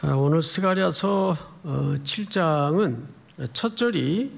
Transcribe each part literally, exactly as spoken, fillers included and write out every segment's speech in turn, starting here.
오늘 스가랴서 칠 장은 첫 절이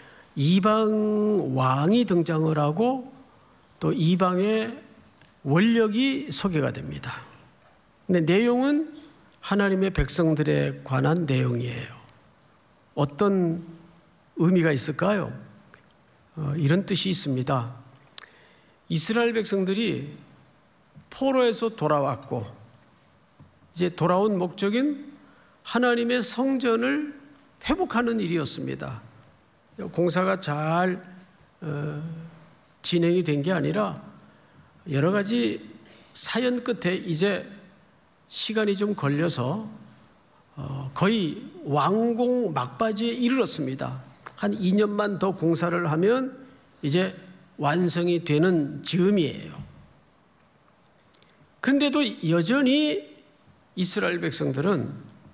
이방 왕이 등장을 하고 또 이방의 원력이 소개가 됩니다. 근데 내용은 하나님의 백성들에 관한 내용이에요. 어떤 의미가 있을까요? 어, 이런 뜻이 있습니다. 이스라엘 백성들이 포로에서 돌아왔고 이제 돌아온 목적인 하나님의 성전을 회복하는 일이었습니다. 공사가 잘 어, 진행이 된 게 아니라 여러 가지 사연 끝에 이제 시간이 좀 걸려서 어, 거의 완공 막바지에 이르렀습니다. 한 이 년만 더 공사를 하면 이제 완성이 되는 즈음이에요. 그런데도 여전히 이스라엘 백성들은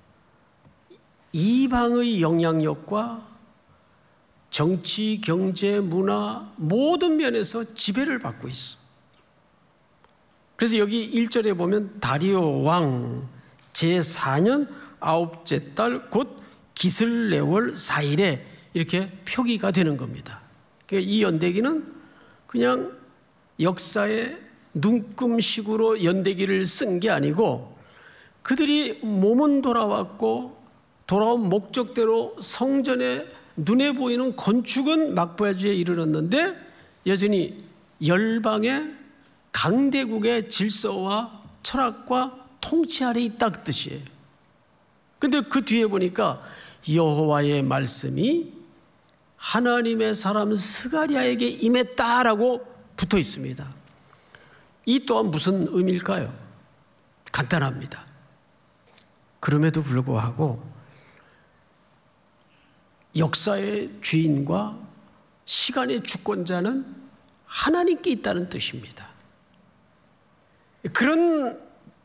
이방의 영향력과 정치, 경제, 문화 모든 면에서 지배를 받고 있어. 그래서 여기 일 절에 보면 다리오 왕 제사 년 아홉째 달 곧 기슬레월 사 일에 이렇게 표기가 되는 겁니다. 그러니까 이 연대기는 그냥 역사의 눈금식으로 연대기를 쓴 게 아니고 그들이 몸은 돌아왔고 돌아온 목적대로 성전에 눈에 보이는 건축은 막바지에 이르렀는데 여전히 열방의 강대국의 질서와 철학과 통치 아래 있다 그 뜻이에요. 그런데 그 뒤에 보니까 여호와의 말씀이 하나님의 사람 스가랴에게 임했다라고 붙어 있습니다. 이 또한 무슨 의미일까요? 간단합니다. 그럼에도 불구하고 역사의 주인과 시간의 주권자는 하나님께 있다는 뜻입니다. 그런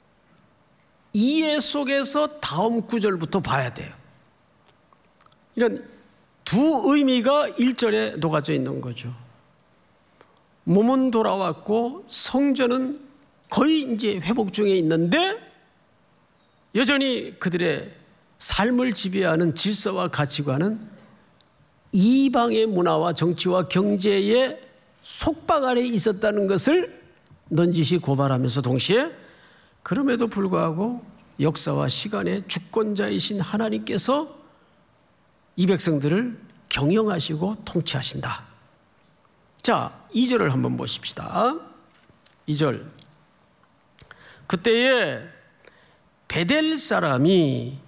이해 속에서 다음 구절부터 봐야 돼요. 이런 두 의미가 일 절에 녹아져 있는 거죠. 몸은 돌아왔고 성전은 거의 이제 회복 중에 있는데 여전히 그들의 삶을 지배하는 질서와 가치관은 이방의 문화와 정치와 경제의 속박 아래 있었다는 것을 넌지시 고발하면서 동시에 그럼에도 불구하고 역사와 시간의 주권자이신 하나님께서 이 백성들을 경영하시고 통치하신다. 자, 이 절을 한번 보십시다. 이 절. 그때에 베델 사람이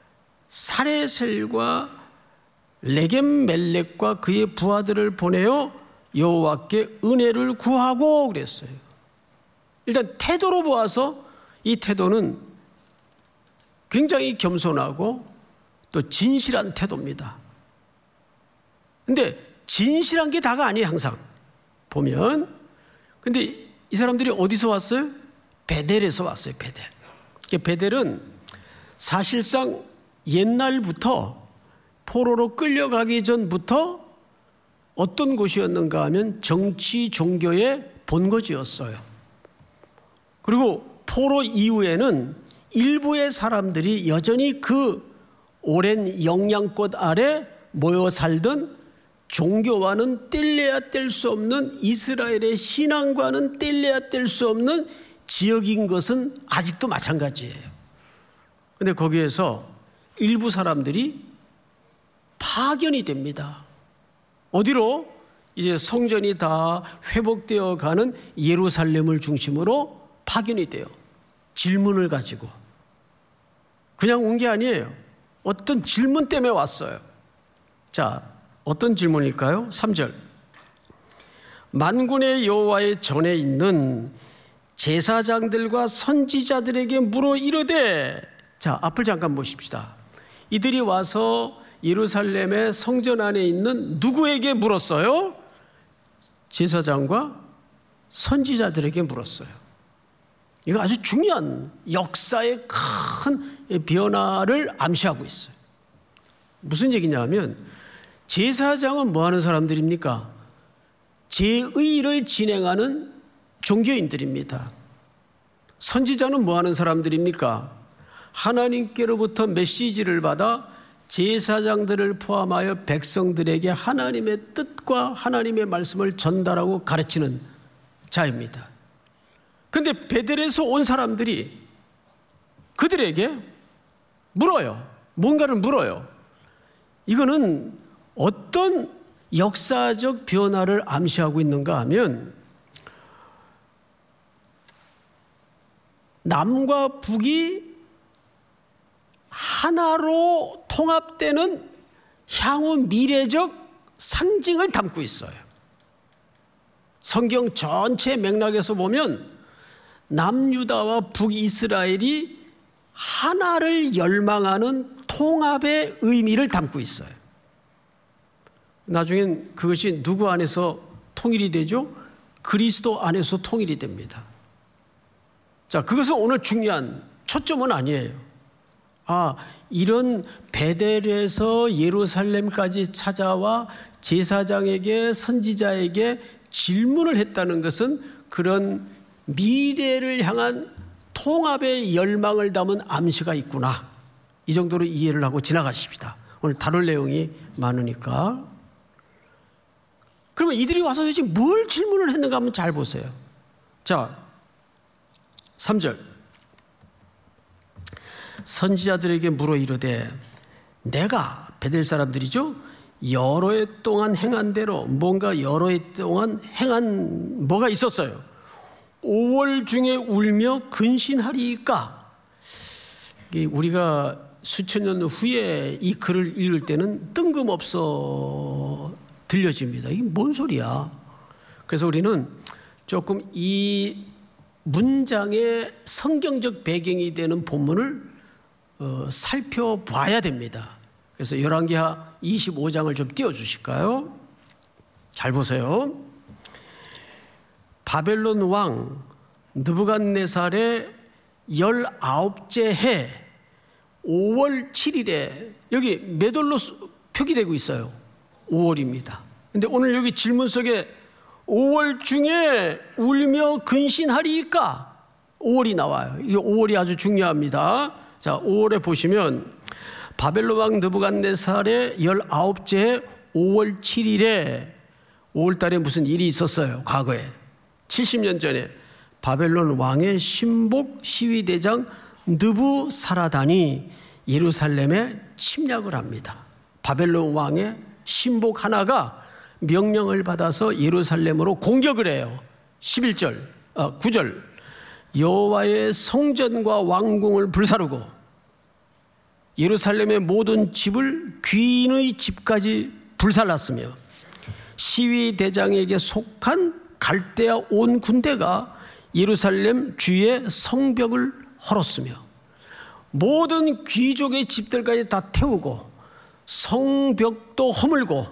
사레셀과 레겜멜렉과 그의 부하들을 보내어 여호와께 은혜를 구하고 그랬어요. 일단 태도로 보아서 이 태도는 굉장히 겸손하고 또 진실한 태도입니다. 근데 진실한 게 다가 아니에요. 항상 보면. 근데 이 사람들이 어디서 왔어요? 베델에서 왔어요. 베델. 베델은 사실상 옛날부터 포로로 끌려가기 전부터 어떤 곳이었는가 하면 정치 종교의 본거지였어요. 그리고 포로 이후에는 일부의 사람들이 여전히 그 오랜 영향권 아래 모여 살던 종교와는 뗄래야 뗄 수 없는 이스라엘의 신앙과는 뗄래야 뗄 수 없는 지역인 것은 아직도 마찬가지예요. 그런데 거기에서 일부 사람들이 파견이 됩니다. 어디로? 이제 성전이 다 회복되어 가는 예루살렘을 중심으로 파견이 돼요. 질문을 가지고. 그냥 온 게 아니에요. 어떤 질문 때문에 왔어요. 자, 어떤 질문일까요? 삼 절. 만군의 여호와의 전에 있는 제사장들과 선지자들에게 물어 이르되, 자, 앞을 잠깐 보십시다. 이들이 와서 예루살렘의 성전 안에 있는 누구에게 물었어요? 제사장과 선지자들에게 물었어요. 이거 아주 중요한 역사의 큰 변화를 암시하고 있어요. 무슨 얘기냐면 제사장은 뭐 하는 사람들입니까? 제의를 진행하는 종교인들입니다. 선지자는 뭐 하는 사람들입니까? 하나님께로부터 메시지를 받아 제사장들을 포함하여 백성들에게 하나님의 뜻과 하나님의 말씀을 전달하고 가르치는 자입니다. 그런데 베델에서 온 사람들이 그들에게 물어요. 뭔가를 물어요. 이거는 어떤 역사적 변화를 암시하고 있는가 하면 남과 북이 하나로 통합되는 향후 미래적 상징을 담고 있어요. 성경 전체 맥락에서 보면 남유다와 북이스라엘이 하나를 열망하는 통합의 의미를 담고 있어요. 나중엔 그것이 누구 안에서 통일이 되죠? 그리스도 안에서 통일이 됩니다. 자, 그것은 오늘 중요한 초점은 아니에요. 아, 이런 베델에서 예루살렘까지 찾아와 제사장에게 선지자에게 질문을 했다는 것은 그런 미래를 향한 통합의 열망을 담은 암시가 있구나. 이 정도로 이해를 하고 지나가십시다. 오늘 다룰 내용이 많으니까. 그러면 이들이 와서 도대체 뭘 질문을 했는가 한번 잘 보세요. 자, 삼 절. 선지자들에게 물어 이르되 내가 베델 사람들이죠. 여러 해 동안 행한 대로 뭔가 여러 해 동안 행한 뭐가 있었어요. 오월 중에 울며 근신하리이까. 우리가 수천 년 후에 이 글을 읽을 때는 뜬금없어 들려집니다. 이게 뭔 소리야? 그래서 우리는 조금 이 문장의 성경적 배경이 되는 본문을 어, 살펴봐야 됩니다. 그래서 열왕기하 이십오 장을 좀 띄워주실까요? 잘 보세요. 바벨론 왕 느부갓네살의 열아홉째 해 오월 칠일에 여기 몇 월로 표기되고 있어요? 오월입니다. 근데 오늘 여기 질문 속에 오월 중에 울며 근신하리이까? 오월이 나와요. 이 오월이 아주 중요합니다. 자, 오월에 보시면 바벨론 왕 느부갓네살의 열아홉째 해 오월 칠일에 오월 달에 무슨 일이 있었어요. 과거에 칠십 년 전에 바벨론 왕의 신복 시위대장 느부사라단이 예루살렘에 침략을 합니다. 바벨론 왕의 신복 하나가 명령을 받아서 예루살렘으로 공격을 해요. 십일 절, 아, 구 절. 여호와의 성전과 왕궁을 불사르고 예루살렘의 모든 집을 귀인의 집까지 불살랐으며 시위대장에게 속한 갈대아 온 군대가 예루살렘 주의 성벽을 헐었으며 모든 귀족의 집들까지 다 태우고 성벽도 허물고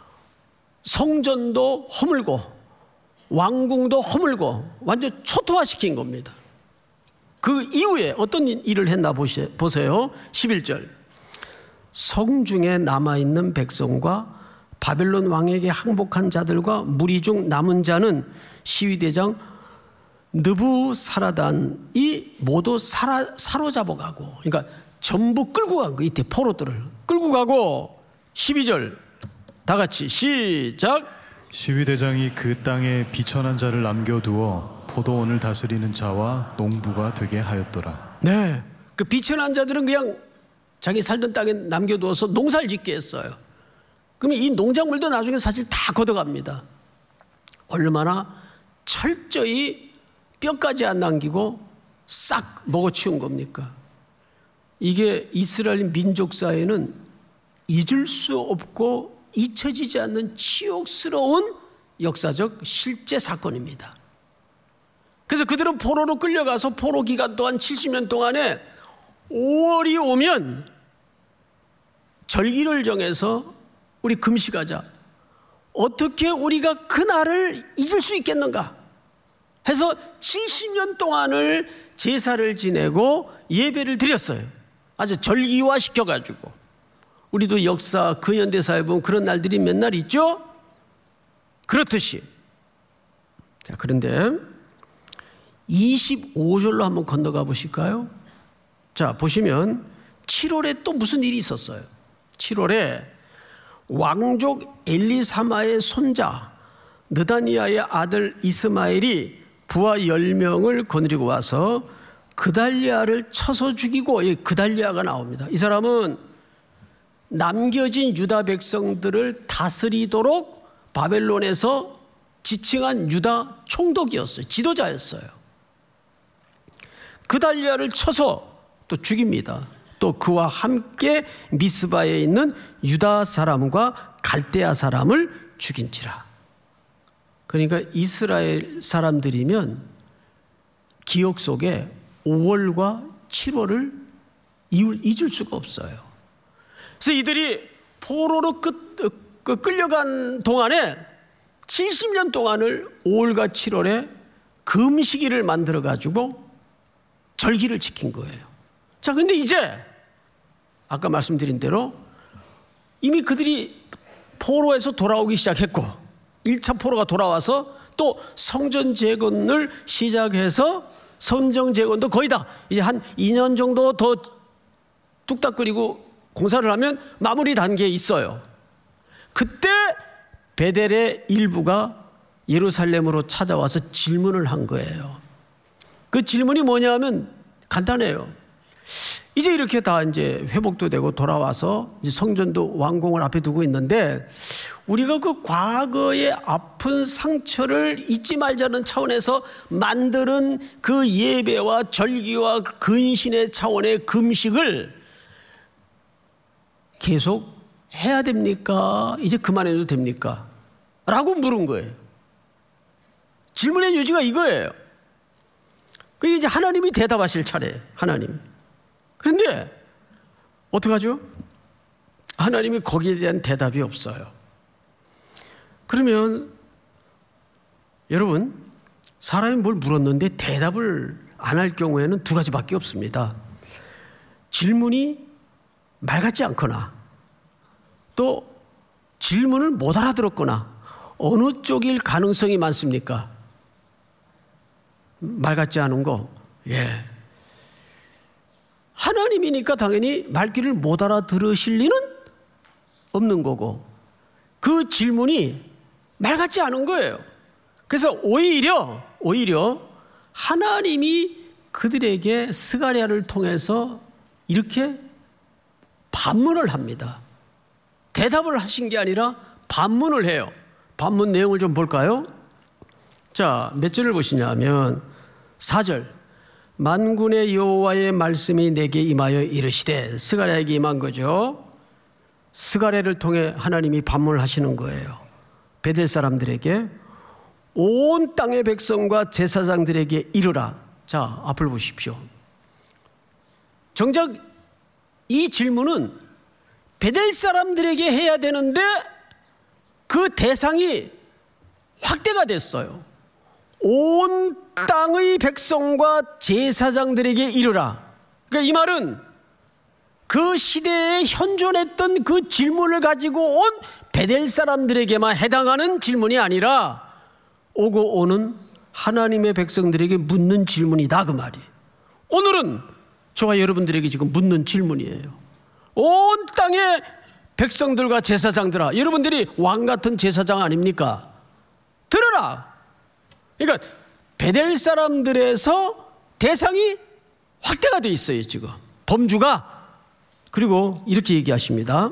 성전도 허물고 왕궁도 허물고 완전 초토화시킨 겁니다. 그 이후에 어떤 일을 했나 보세요. 십일 절. 성중에 남아있는 백성과 바벨론 왕에게 항복한 자들과 무리 중 남은 자는 시위대장 느부사라단이 모두 사라, 사로잡아가고, 그러니까 전부 끌고 간 거, 이때 포로들을 끌고 가고. 십이 절 다 같이 시작. 시위대장이 그 땅에 비천한 자를 남겨두어 포도원을 다스리는 자와 농부가 되게 하였더라. 네, 그 비천한 자들은 그냥 자기 살던 땅에 남겨두어서 농사를 짓게 했어요. 그러면 이 농작물도 나중에 사실 다 걷어갑니다. 얼마나 철저히 뼈까지 안 남기고 싹 먹어치운 겁니까? 이게 이스라엘 민족사에는 잊을 수 없고 잊혀지지 않는 치욕스러운 역사적 실제 사건입니다. 그래서 그들은 포로로 끌려가서 포로 기간 동안 칠십 년 동안에 오월이 오면 절기를 정해서 우리 금식하자. 어떻게 우리가 그날을 잊을 수 있겠는가 해서 칠십 년 동안을 제사를 지내고 예배를 드렸어요. 아주 절기화 시켜가지고. 우리도 역사 근현대사에 보면 그런 날들이 몇 날 있죠? 그렇듯이. 자, 그런데 이십오 절로 한번 건너가 보실까요? 자, 보시면 칠월에 또 무슨 일이 있었어요. 칠월에 왕족 엘리사마의 손자 느다니아의 아들 이스마엘이 부하 열 명을 거느리고 와서 그달리아를 쳐서 죽이고, 그달리아가 나옵니다. 이 사람은 남겨진 유다 백성들을 다스리도록 바벨론에서 지칭한 유다 총독이었어요. 지도자였어요. 그달리아를 쳐서 또 죽입니다. 또 그와 함께 미스바에 있는 유다 사람과 갈대아 사람을 죽인지라. 그러니까 이스라엘 사람들이면 기억 속에 오월과 칠월을 잊을 수가 없어요. 그래서 이들이 포로로 끌려간 동안에 칠십 년 동안을 오월과 칠월에 금식일을 만들어 가지고 절기를 지킨 거예요. 자, 근데 이제 아까 말씀드린 대로 이미 그들이 포로에서 돌아오기 시작했고, 일 차 포로가 돌아와서 또 성전 재건을 시작해서 성전 재건도 거의 다 이제 한 이 년 정도 더 뚝딱거리고 공사를 하면 마무리 단계에 있어요. 그때 베델의 일부가 예루살렘으로 찾아와서 질문을 한 거예요. 그 질문이 뭐냐면 간단해요. 이제 이렇게 다 이제 회복도 되고 돌아와서 이제 성전도 완공을 앞에 두고 있는데, 우리가 그 과거의 아픈 상처를 잊지 말자는 차원에서 만드는 그 예배와 절기와 근신의 차원의 금식을 계속 해야 됩니까? 이제 그만해도 됩니까? 라고 물은 거예요. 질문의 요지가 이거예요. 그게 이제 하나님이 대답하실 차례예요. 하나님. 그런데 어떡하죠? 하나님이 거기에 대한 대답이 없어요. 그러면 여러분, 사람이 뭘 물었는데 대답을 안 할 경우에는 두 가지밖에 없습니다. 질문이 말 같지 않거나, 또 질문을 못 알아들었거나. 어느 쪽일 가능성이 많습니까? 말 같지 않은 거. 예. 하나님이니까 당연히 말귀를 못 알아들으실 리는 없는 거고, 그 질문이 말 같지 않은 거예요. 그래서 오히려 오히려 하나님이 그들에게 스가랴를 통해서 이렇게 반문을 합니다. 대답을 하신 게 아니라 반문을 해요. 반문 내용을 좀 볼까요? 자, 몇 절을 보시냐면 사 절. 만군의 여호와의 말씀이 내게 임하여 이르시되, 스가랴에게 임한 거죠. 스가랴를 통해 하나님이 반문을 하시는 거예요. 베델 사람들에게, 온 땅의 백성과 제사장들에게 이르라. 자, 앞을 보십시오. 정작 이 질문은 베델 사람들에게 해야 되는데 그 대상이 확대가 됐어요. 온 땅의 백성과 제사장들에게 이르라. 그러니까 이 말은 그 시대에 현존했던 그 질문을 가지고 온 베델 사람들에게만 해당하는 질문이 아니라 오고 오는 하나님의 백성들에게 묻는 질문이다, 그 말이. 오늘은 저와 여러분들에게 지금 묻는 질문이에요. 온 땅의 백성들과 제사장들아, 여러분들이 왕 같은 제사장 아닙니까? 들어라. 그러니까 베델 사람들에서 대상이 확대가 돼 있어요, 지금 범주가. 그리고 이렇게 얘기하십니다.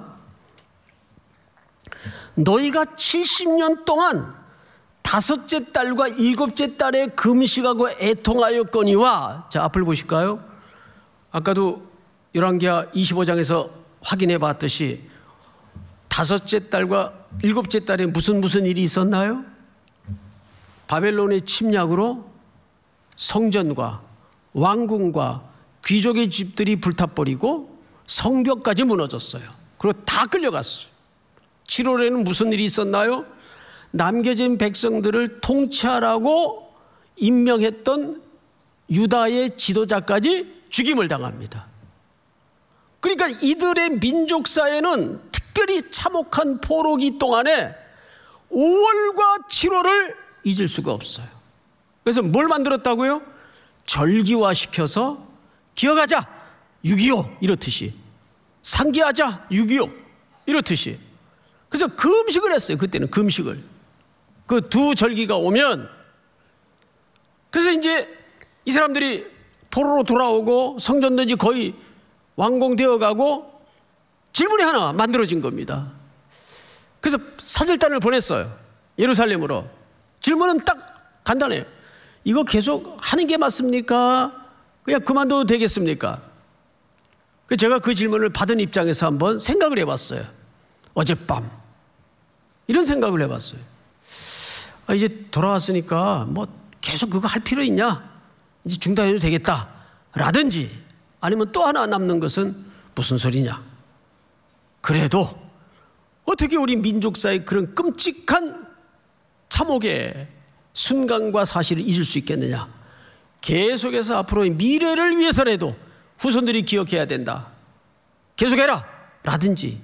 너희가 칠십 년 동안 다섯째 달과 일곱째 달에 금식하고 애통하였거니와. 자, 앞을 보실까요? 아까도 열왕기하 이십오 장에서 확인해 봤듯이 다섯째 달과 일곱째 달에 무슨 무슨 일이 있었나요? 바벨론의 침략으로 성전과 왕궁과 귀족의 집들이 불타버리고 성벽까지 무너졌어요. 그리고 다 끌려갔어요. 칠월에는 무슨 일이 있었나요? 남겨진 백성들을 통치하라고 임명했던 유다의 지도자까지 죽임을 당합니다. 그러니까 이들의 민족사에는 특별히 참혹한 포로기 동안에 오월과 칠월을 잊을 수가 없어요. 그래서 뭘 만들었다고요? 절기화시켜서 기억하자. 육이오 이렇듯이, 상기하자 육이오 이렇듯이. 그래서 금식을 했어요. 그때는 금식을. 그 두 절기가 오면, 그래서 이제 이 사람들이 포로로 돌아오고 성전든지 거의 완공되어 가고 질문이 하나 만들어진 겁니다. 그래서 사절단을 보냈어요. 예루살렘으로. 질문은 딱 간단해요. 이거 계속 하는 게 맞습니까? 그냥 그만둬도 되겠습니까? 제가 그 질문을 받은 입장에서 한번 생각을 해봤어요. 어젯밤 이런 생각을 해봤어요. 아, 이제 돌아왔으니까 뭐 계속 그거 할 필요 있냐? 이제 중단해도 되겠다 라든지, 아니면 또 하나 남는 것은 무슨 소리냐? 그래도 어떻게 우리 민족사의 그런 끔찍한 참혹의 순간과 사실을 잊을 수 있겠느냐? 계속해서 앞으로의 미래를 위해서라도 후손들이 기억해야 된다. 계속해라 라든지.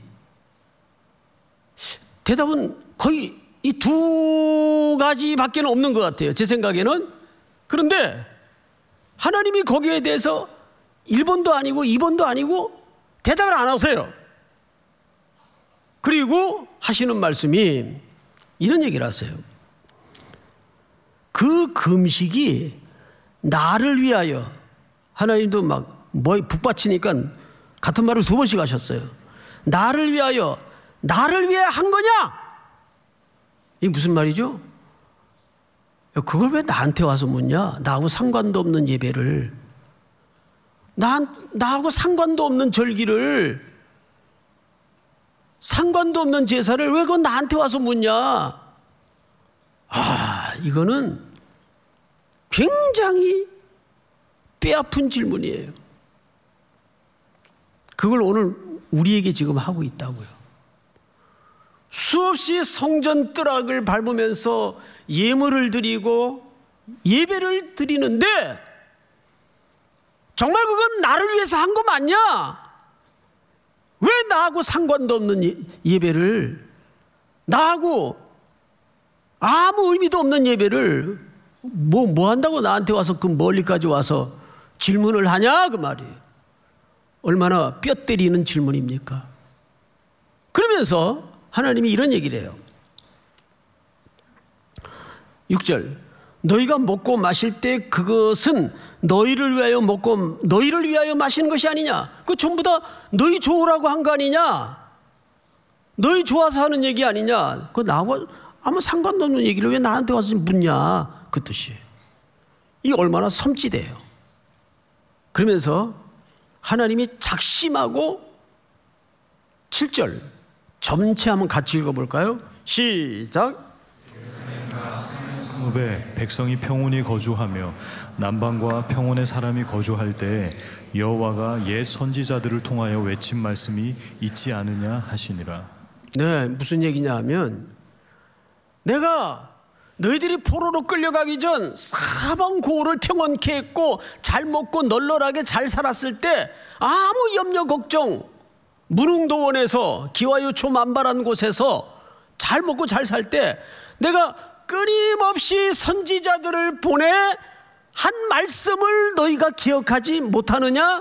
대답은 거의 이 두 가지밖에 없는 것 같아요, 제 생각에는. 그런데 하나님이 거기에 대해서 일 번도 아니고 이 번도 아니고 대답을 안 하세요. 그리고 하시는 말씀이 이런 얘기를 하세요. 그 금식이 나를 위하여, 하나님도 막 뭐 북받치니까 같은 말을 두 번씩 하셨어요. 나를 위하여, 나를 위해 한 거냐? 이게 무슨 말이죠? 그걸 왜 나한테 와서 묻냐? 나하고 상관도 없는 예배를, 나, 나하고 상관도 없는 절기를, 상관도 없는 제사를 왜 그건 나한테 와서 묻냐? 아, 이거는 굉장히 뼈아픈 질문이에요. 그걸 오늘 우리에게 지금 하고 있다고요. 수없이 성전 뜰락을 밟으면서 예물을 드리고 예배를 드리는데, 정말 그건 나를 위해서 한 거 맞냐? 왜 나하고 상관도 없는 예배를, 나하고 아무 의미도 없는 예배를 뭐, 뭐 한다고 나한테 와서 그 멀리까지 와서 질문을 하냐? 그 말이에요. 얼마나 뼈 때리는 질문입니까? 그러면서 하나님이 이런 얘기를 해요. 육 절, 너희가 먹고 마실 때 그것은 너희를 위하여 먹고 너희를 위하여 마시는 것이 아니냐? 그 전부 다 너희 좋으라고 한 거 아니냐? 너희 좋아서 하는 얘기 아니냐? 그 나하고 아무 상관도 없는 얘기를 왜 나한테 와서 묻냐? 그 뜻이에요. 이게 얼마나 섬찟해요. 그러면서 하나님이 작심하고, 칠 절 전체 한번 같이 읽어볼까요? 시작. 성읍에 백성이 평온히 거주하며 남방과 평온의 사람이 거주할 때에 여호와가 옛 선지자들을 통하여 외친 말씀이 있지 않으냐 하시니라. 네, 무슨 얘기냐 하면, 내가 너희들이 포로로 끌려가기 전 사방 고을을 평온케 했고 잘 먹고 널널하게 잘 살았을 때, 아무 염려 걱정, 무릉도원에서 기와요초 만발한 곳에서 잘 먹고 잘 살 때 내가 끊임없이 선지자들을 보내 한 말씀을 너희가 기억하지 못하느냐?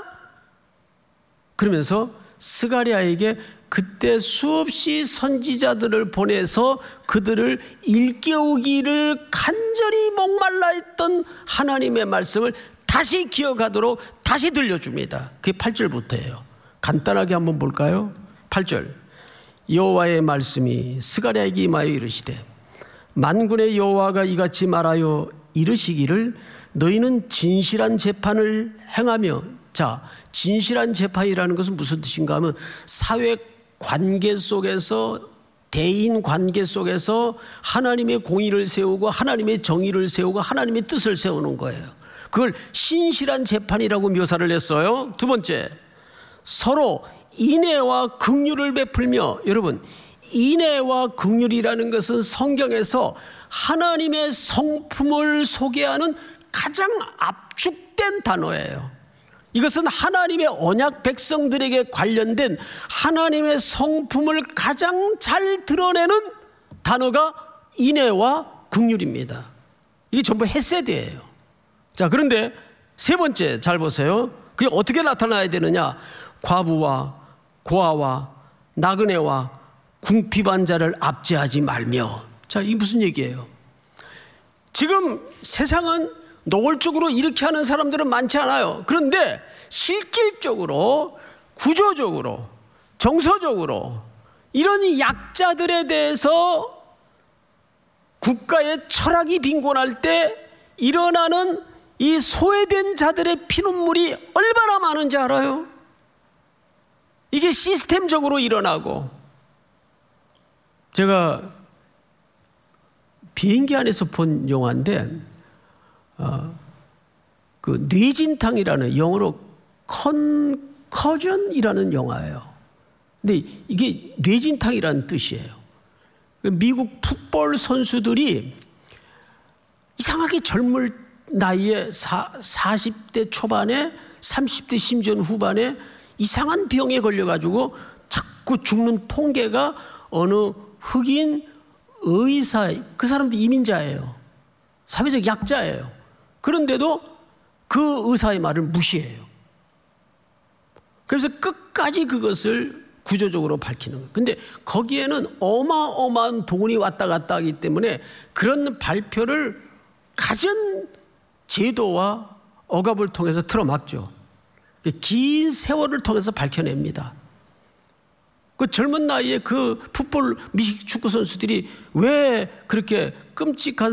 그러면서 스가랴에게 그때 수없이 선지자들을 보내서 그들을 일깨우기를 간절히 목말라 했던 하나님의 말씀을 다시 기억하도록 다시 들려줍니다. 그게 팔 절부터예요. 간단하게 한번 볼까요? 팔 절. 여호와의 말씀이 스가랴에게 임하여 이르시되, 만군의 여호와가 이같이 말하여 이르시기를, 너희는 진실한 재판을 행하며. 자, 진실한 재판이라는 것은 무슨 뜻인가 하면, 사회 관계 속에서, 대인 관계 속에서 하나님의 공의를 세우고 하나님의 정의를 세우고 하나님의 뜻을 세우는 거예요. 그걸 신실한 재판이라고 묘사를 했어요. 두 번째, 서로 인애와 긍휼을 베풀며. 여러분, 인애와 긍휼이라는 것은 성경에서 하나님의 성품을 소개하는 가장 압축된 단어예요. 이것은 하나님의 언약 백성들에게 관련된 하나님의 성품을 가장 잘 드러내는 단어가 인애와 긍휼입니다. 이게 전부 헤세드예요. 자, 그런데 세 번째 잘 보세요. 그게 어떻게 나타나야 되느냐? 과부와 고아와 나그네와 궁핍한 자를 압제하지 말며. 자, 이게 무슨 얘기예요? 지금 세상은 노골적으로 이렇게 하는 사람들은 많지 않아요. 그런데 실질적으로, 구조적으로, 정서적으로 이런 이 약자들에 대해서 국가의 철학이 빈곤할 때 일어나는 이 소외된 자들의 피눈물이 얼마나 많은지 알아요? 이게 시스템적으로 일어나고, 제가 비행기 안에서 본 영화인데 어, 그 뇌진탕이라는, 영어로 컨커전이라는 영화예요. 근데 이게 뇌진탕이라는 뜻이에요. 미국 풋볼 선수들이 이상하게 젊을 나이에 사십 대 초반에 삼십 대 심지어는 후반에 이상한 병에 걸려가지고 자꾸 죽는 통계가 어느 흑인 의사, 그 사람도 이민자예요. 사회적 약자예요. 그런데도 그 의사의 말을 무시해요. 그래서 끝까지 그것을 구조적으로 밝히는 거예요. 근데 거기에는 어마어마한 돈이 왔다 갔다 하기 때문에 그런 발표를 가진 제도와 억압을 통해서 틀어막죠. 긴 세월을 통해서 밝혀냅니다. 그 젊은 나이에 그 풋볼 미식 축구 선수들이 왜 그렇게 끔찍한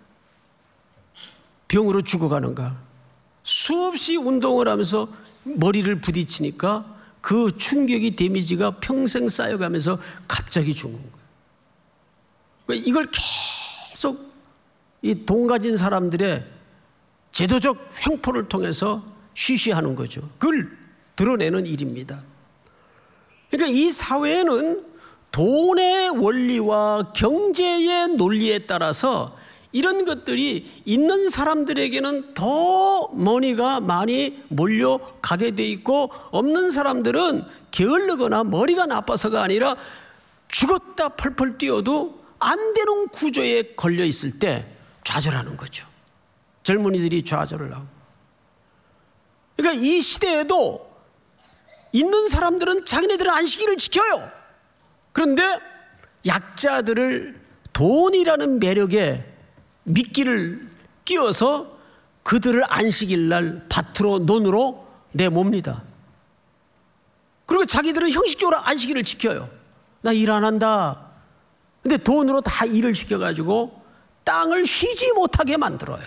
병으로 죽어가는가? 수없이 운동을 하면서 머리를 부딪히니까 그 충격이, 데미지가 평생 쌓여가면서 갑자기 죽는 거예요. 이걸 계속 이 돈 가진 사람들의 제도적 횡포를 통해서 쉬쉬하는 거죠. 그걸 드러내는 일입니다. 그러니까 이 사회에는 돈의 원리와 경제의 논리에 따라서 이런 것들이 있는 사람들에게는 더 머니가 많이 몰려가게 돼 있고, 없는 사람들은 게을르거나 머리가 나빠서가 아니라 죽었다 펄펄 뛰어도 안 되는 구조에 걸려 있을 때 좌절하는 거죠. 젊은이들이 좌절을 하고. 그러니까 이 시대에도 있는 사람들은 자기네들은 안식일을 지켜요. 그런데 약자들을 돈이라는 매력에 미끼를 끼워서 그들을 안식일 날 밭으로, 논으로 내몹니다. 그리고 자기들은 형식적으로 안식일을 지켜요. 나 일 안 한다. 근데 돈으로 다 일을 시켜가지고 땅을 쉬지 못하게 만들어요.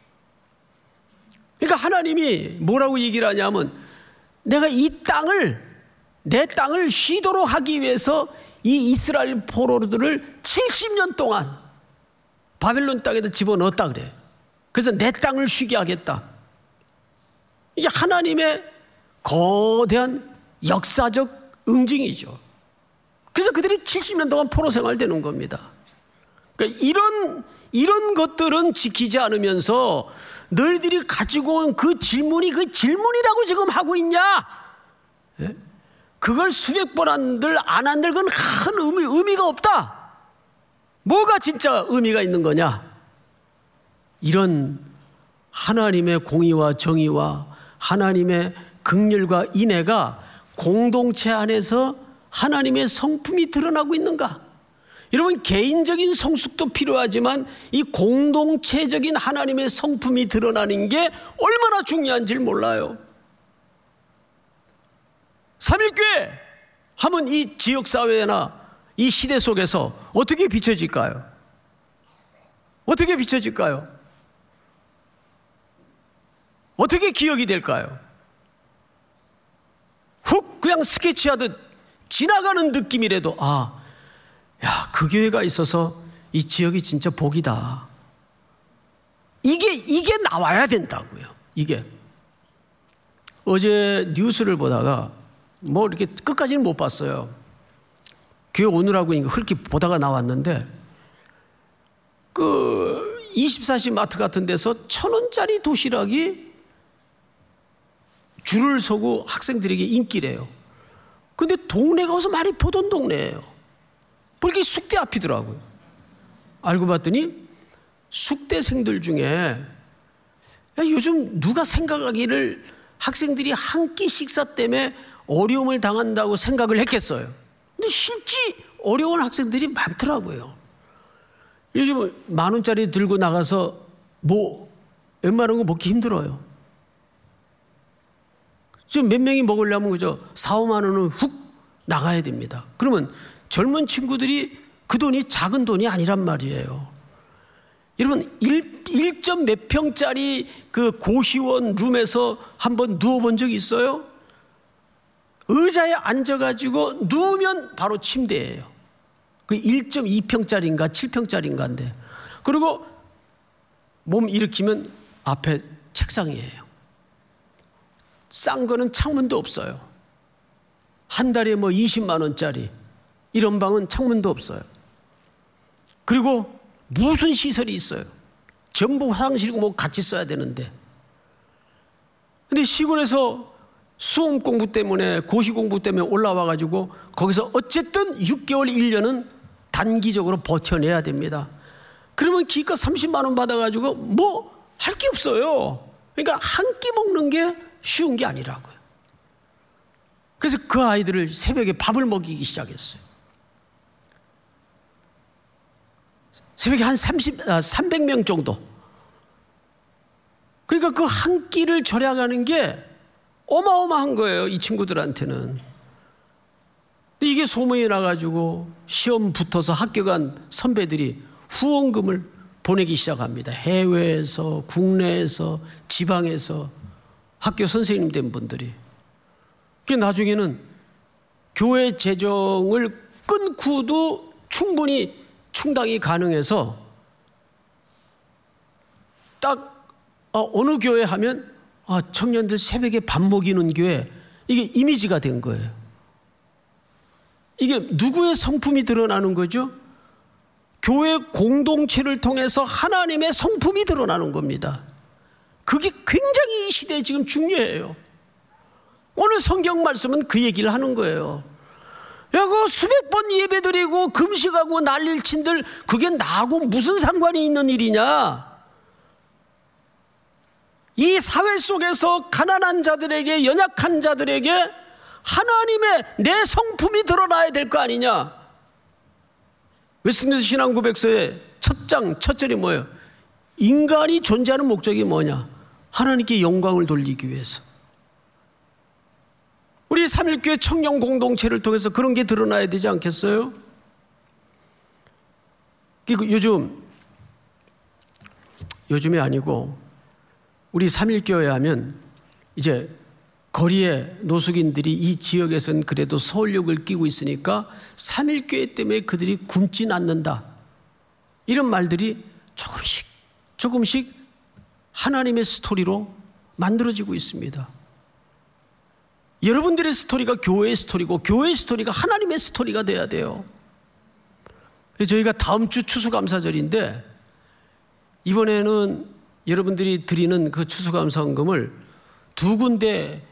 그러니까 하나님이 뭐라고 얘기를 하냐면, 내가 이 땅을, 내 땅을 쉬도록 하기 위해서 이 이스라엘 포로들을 칠십 년 동안 바벨론 땅에다 집어넣었다 그래요. 그래서 내 땅을 쉬게 하겠다. 이게 하나님의 거대한 역사적 응징이죠. 그래서 그들이 칠십 년 동안 포로 생활되는 겁니다. 그러니까 이런 이런 것들은 지키지 않으면서 너희들이 가지고 온 그 질문이 그 질문이라고 지금 하고 있냐? 예? 그걸 수백 번 한들 안 한들 그건 큰 의미, 의미가 없다. 뭐가 진짜 의미가 있는 거냐? 이런 하나님의 공의와 정의와 하나님의 긍휼과 인애가 공동체 안에서 하나님의 성품이 드러나고 있는가? 여러분, 개인적인 성숙도 필요하지만 이 공동체적인 하나님의 성품이 드러나는 게 얼마나 중요한지를 몰라요. 삼일교회 하면 이 지역사회나 이 시대 속에서 어떻게 비춰질까요? 어떻게 비춰질까요? 어떻게 기억이 될까요? 훅 그냥 스케치하듯 지나가는 느낌이라도, 아, 야, 그 교회가 있어서 이 지역이 진짜 복이다. 이게, 이게 나와야 된다고요. 이게. 어제 뉴스를 보다가 뭐 이렇게 끝까지는 못 봤어요. 교회 오느라고 흘낏 보다가 나왔는데, 그 이십사 시 마트 같은 데서 천 원짜리 도시락이 줄을 서고 학생들에게 인기래요. 근데 동네가 어서 많이 보던 동네예요. 그렇게 숙대 앞이더라고요. 알고 봤더니 숙대생들 중에, 야, 요즘 누가 생각하기를 학생들이 한 끼 식사 때문에 어려움을 당한다고 생각을 했겠어요. 근데 실제 어려운 학생들이 많더라고요. 요즘 만 원짜리 들고 나가서 뭐 웬만한 거 먹기 힘들어요. 지금 몇 명이 먹으려면 그저 사, 오만 원은 훅 나가야 됩니다. 그러면 젊은 친구들이 그 돈이 작은 돈이 아니란 말이에요. 여러분 일 점 몇 평짜리 그 고시원 룸에서 한번 누워본 적 있어요? 의자에 앉아가지고 누우면 바로 침대예요. 그 일 점 이 평짜리인가 칠 평짜리인가인데, 그리고 몸 일으키면 앞에 책상이에요. 싼 거는 창문도 없어요. 한 달에 뭐 이십만 원짜리 이런 방은 창문도 없어요. 그리고 무슨 시설이 있어요? 전부 화장실이고 뭐 같이 써야 되는데. 근데 시골에서 수험 공부 때문에 고시 공부 때문에 올라와 가지고 거기서 어쨌든 육 개월 일 년은 단기적으로 버텨내야 됩니다. 그러면 기껏 삼십만 원 받아 가지고 뭐 할 게 없어요. 그러니까 한 끼 먹는 게 쉬운 게 아니라고요. 그래서 그 아이들을 새벽에 밥을 먹이기 시작했어요. 새벽에 한 삼십, 아, 삼백 명 정도. 그러니까 그 한 끼를 절약하는 게 어마어마한 거예요, 이 친구들한테는. 근데 이게 소문이 나가지고 시험 붙어서 합격한 선배들이 후원금을 보내기 시작합니다. 해외에서, 국내에서, 지방에서 학교 선생님 된 분들이. 그 나중에는 교회 재정을 끊고도 충분히 충당이 가능해서 딱 어느 교회 하면 아, 청년들 새벽에 밥 먹이는 교회, 이게 이미지가 된 거예요. 이게 누구의 성품이 드러나는 거죠? 교회 공동체를 통해서 하나님의 성품이 드러나는 겁니다. 그게 굉장히 이 시대에 지금 중요해요. 오늘 성경 말씀은 그 얘기를 하는 거예요. 야, 그 수백 번 예배드리고 금식하고 난리를 친들 그게 나하고 무슨 상관이 있는 일이냐? 이 사회 속에서 가난한 자들에게, 연약한 자들에게 하나님의 내 성품이 드러나야 될 거 아니냐? 웨스트민스터 신앙고백서의 첫 장, 첫 절이 뭐예요? 인간이 존재하는 목적이 뭐냐? 하나님께 영광을 돌리기 위해서. 우리 삼일교회 청년 공동체를 통해서 그런 게 드러나야 되지 않겠어요? 그리고 요즘, 요즘이 아니고 우리 삼일교회 하면 이제 거리에 노숙인들이 이 지역에서는 그래도 서울역을 끼고 있으니까 삼일교회 때문에 그들이 굶진 않는다. 이런 말들이 조금씩 조금씩 하나님의 스토리로 만들어지고 있습니다. 여러분들의 스토리가 교회의 스토리고 교회의 스토리가 하나님의 스토리가 돼야 돼요. 그래서 저희가 다음 주 추수감사절인데 이번에는 여러분들이 드리는 그 추수감사헌금을 두 군데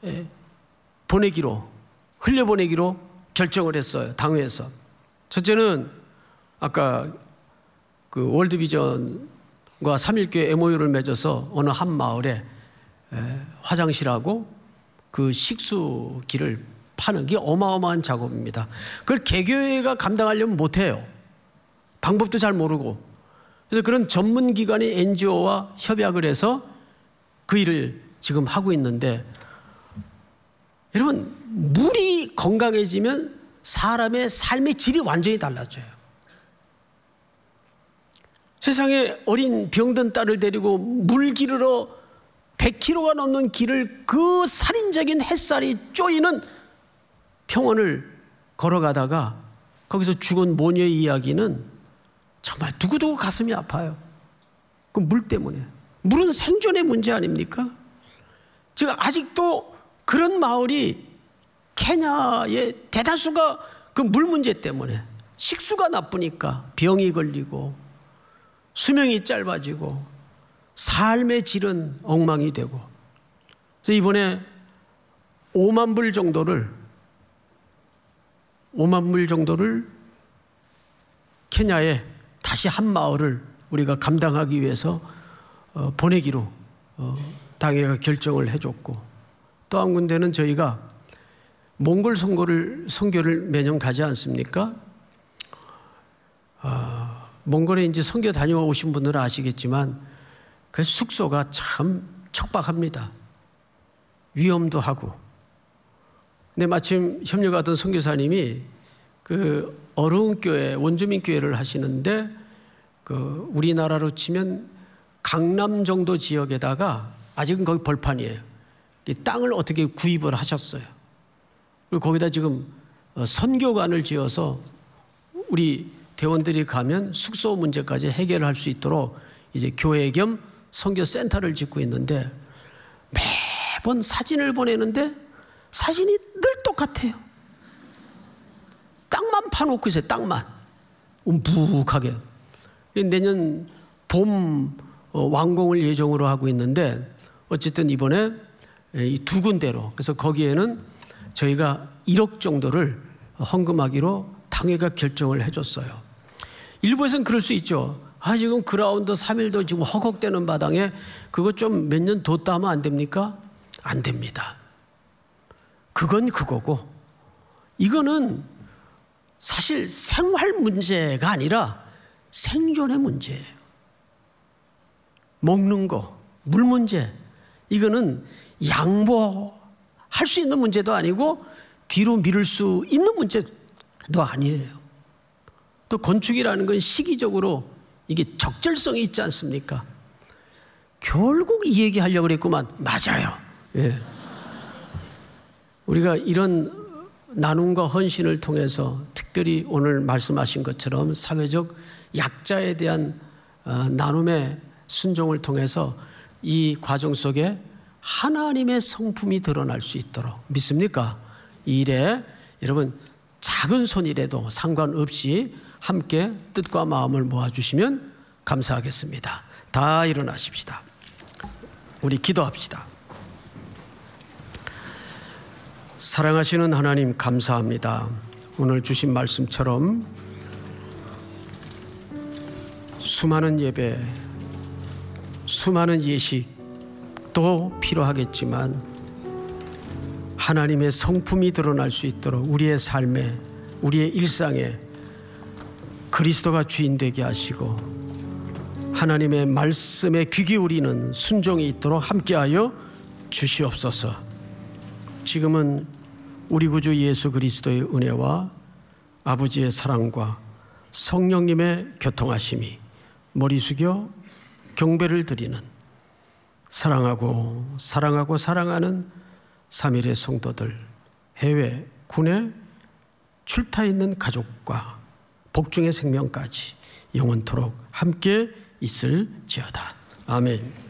보내기로, 흘려보내기로 결정을 했어요. 당회에서. 첫째는 아까 그 월드비전과 삼일교회 엠오유를 맺어서 어느 한 마을에 화장실하고 그 식수기를 파는 게 어마어마한 작업입니다. 그걸 개교회가 감당하려면 못해요. 방법도 잘 모르고. 그래서 그런 전문기관이 엔지오와 협약을 해서 그 일을 지금 하고 있는데, 여러분, 물이 건강해지면 사람의 삶의 질이 완전히 달라져요. 세상에 어린 병든 딸을 데리고 물 기르러 백 킬로미터가 넘는 길을 그 살인적인 햇살이 쪼이는 평원을 걸어가다가 거기서 죽은 모녀의 이야기는 정말 두고두고 가슴이 아파요. 그 물 때문에. 물은 생존의 문제 아닙니까? 지금 아직도 그런 마을이 케냐의 대다수가 그 물 문제 때문에, 식수가 나쁘니까 병이 걸리고 수명이 짧아지고 삶의 질은 엉망이 되고. 그래서 이번에 오만 불 정도를 오만 불 정도를 케냐에 다시 한 마을을 우리가 감당하기 위해서 어, 보내기로 어, 당회가 결정을 해줬고, 또 한 군데는 저희가 몽골 선교를, 선교를 매년 가지 않습니까? 아, 몽골에 이제 선교 다녀오신 분들은 아시겠지만 그 숙소가 참 척박합니다. 위험도 하고. 근데 마침 협력하던 선교사님이 그 어려운 교회, 원주민 교회를 하시는데 그 우리나라로 치면 강남 정도 지역에다가 아직은 거기 벌판이에요. 이 땅을 어떻게 구입을 하셨어요. 그리고 거기다 지금 선교관을 지어서 우리 대원들이 가면 숙소 문제까지 해결할 수 있도록 이제 교회 겸 선교센터를 짓고 있는데 매번 사진을 보내는데 사진이 늘 똑같아요. 땅만 파놓고 있어요. 땅만. 움푹하게. 내년 봄 완공을 예정으로 하고 있는데 어쨌든 이번에 이 두 군데로, 그래서 거기에는 저희가 일억 정도를 헌금하기로 당회가 결정을 해줬어요. 일부에서는 그럴 수 있죠. 아, 지금 그라운드 삼 일도 지금 허걱대는 바당에 그거 좀 몇 년 뒀다 하면 안 됩니까? 안 됩니다. 그건 그거고, 이거는 사실 생활 문제가 아니라 생존의 문제예요. 먹는 거, 물 문제, 이거는 양보할 수 있는 문제도 아니고 뒤로 미룰 수 있는 문제도 아니에요. 또 건축이라는 건 시기적으로 이게 적절성이 있지 않습니까? 결국 이 얘기 하려고 그랬구만. 맞아요. 예. 우리가 이런 나눔과 헌신을 통해서 특별히 오늘 말씀하신 것처럼 사회적 약자에 대한 나눔의 순종을 통해서 이 과정 속에 하나님의 성품이 드러날 수 있도록, 믿습니까? 이 일에 여러분 작은 손이라도 상관없이 함께 뜻과 마음을 모아주시면 감사하겠습니다. 다 일어나십시다. 우리 기도합시다. 사랑하시는 하나님, 감사합니다. 오늘 주신 말씀처럼 수많은 예배, 수많은 예식도 필요하겠지만 하나님의 성품이 드러날 수 있도록 우리의 삶에, 우리의 일상에 그리스도가 주인 되게 하시고 하나님의 말씀에 귀 기울이는 순종이 있도록 함께하여 주시옵소서. 지금은 우리 구주 예수 그리스도의 은혜와 아버지의 사랑과 성령님의 교통하심이 머리 숙여 경배를 드리는 사랑하고 사랑하고 사랑하는 삼일의 성도들, 해외, 군에 출타 있는 가족과 복중의 생명까지 영원토록 함께 있을지어다. 아멘.